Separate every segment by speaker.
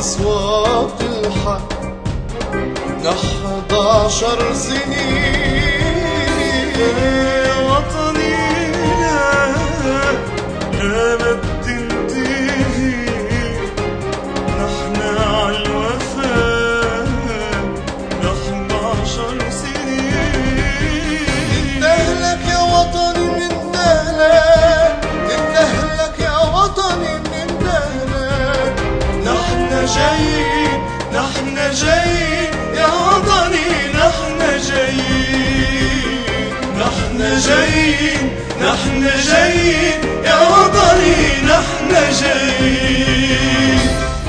Speaker 1: أصوات الحق. 11 سنين
Speaker 2: يا وطني لا بتنتهي، نحن عالوفاء 11 سنين.
Speaker 1: نندهلك يا وطني نندهلك، نندهلك يا وطني نندهلك.
Speaker 2: نحن جايين، نحن جايين يا وطني، نحن جايين، نحن جايين، نحن جايين يا وطني، نحن جايين.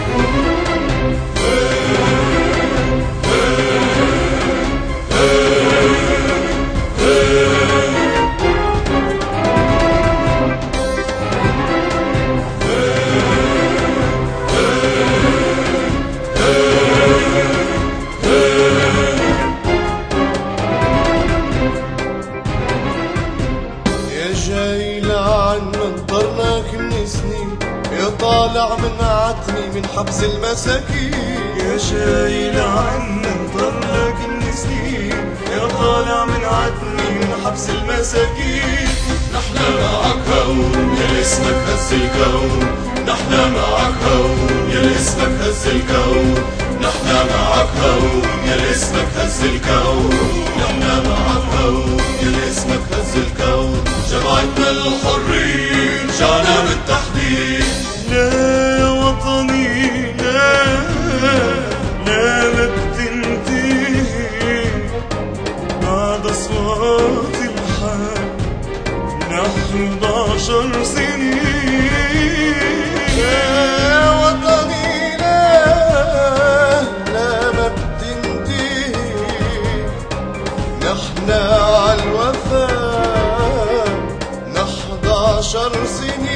Speaker 1: جاي لعنا انطرناك من سنين، يا طالع من عتمي من حبس المساكين.
Speaker 2: يا جاي لعنا انطرناك من سنين، يا طالع من عتمي من حبس المساكين.
Speaker 3: نحن معك هون يا اسمك هز الكون، نحن معك هون يا اسمك هز الكون، نحن معك هون يا اسمك هز الكون، نحن معك هون يا اسمك هز الكون. جماعتنا الحرية رجعنا بالتحديد.
Speaker 2: لا يا وطني لا، لا بتنتهي بعد أصوات الحق. نحن 11 سنين.
Speaker 1: يا وطني لا، لا ما بتنتهي، نحن عالوفاء 11 سنين.